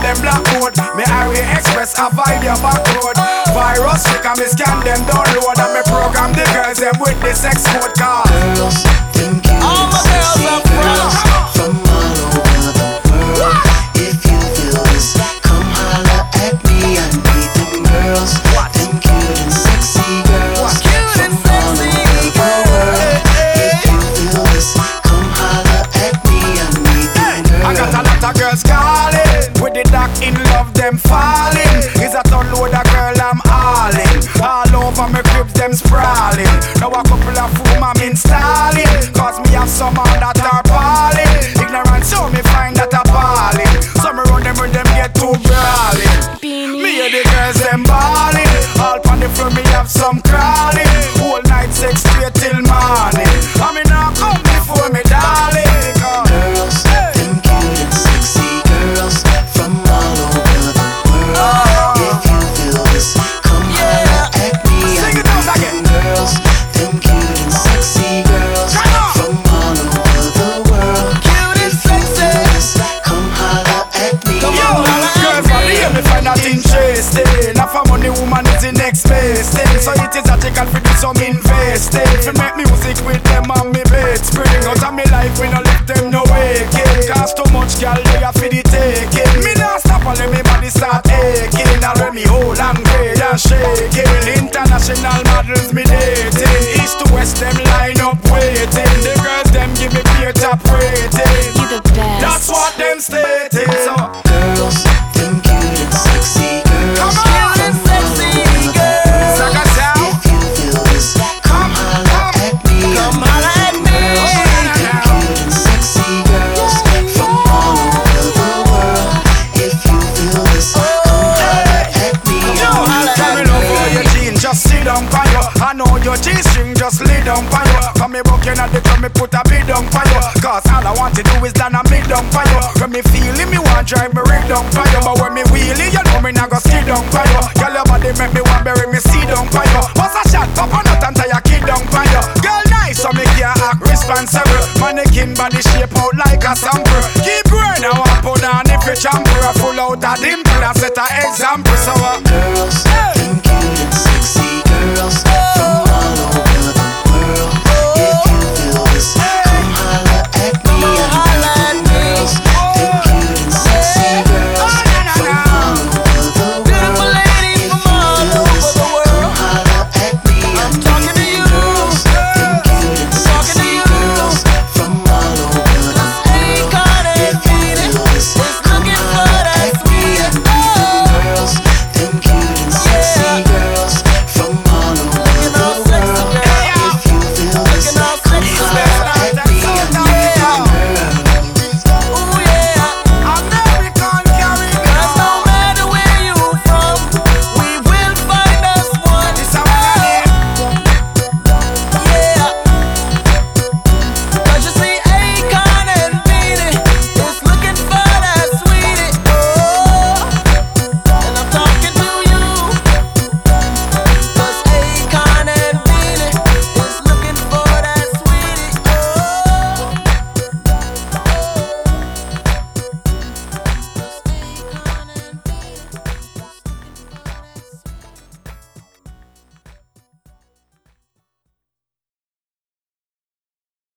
them black code. Me highway express avoid your back road. Virus sick and me scan them download. And me program the girls them with the sex code car. Girls, them cute all and my girls sexy are girls from all over the world. If you feel this, come holla at me. I need them girls, them cute and sexy girls from all over the world. If you feel this, come holla at me. I need them girls. I got a lot of girls calling, with the doc in love, them falling. Is a ton load of girl I'm hauling. All over my cribs, them sprawling. Now a couple of whom I'm installing. Cause me have some on that are balling. Ignorant so me find that appalling. Some run them when them get too brawling. Me and the girls them balling. All on the floor me have some crawling. Whole night sex straight till morning. I mean now come before me darling. Girls, them cute and sexy girls from all over the world. If you feel this, come holla at me. I need them girls, them cute and sexy girls from all over the world. If you feel this, come holla at me. Girls for me, me find that interesting. Now for money, woman is the next best thing. So it is logical for do some investing. For make music with them on me bed spring. Out of me life, we no let them no waking. Cause too much girl, they are for the taking. Me not stop and let me body start aching. Now let me hold and grade and shaking. International models me dating. East to west, them line up waiting. The girls, them give me peer top rating. You the best. That's what them stating. So Girls, them cute and sexy girls from all over the world. If you feel this, come holla at me. Come holla at me. Them cute and sexy girls from all over the world. If you feel this, come holla at me. tell me love for your jeans, just sit down for you. I know your G-string, just lay down for you. Come me broken at the drum, me put a bid down for you. Cause all I want to do is land a mid down for you. When me feel it, me want drive me rig down for you. But when me wheelie, you know me not go skid down for you. Girl, your body make me want bury me see down for you. What's a shot, pop on out and tie your kid down for you. Girl, nice, so me can't act responsible. Mannequin body shape out like a sample. Keep going, I want put on if you champer. Full out a dimple, I set a example. So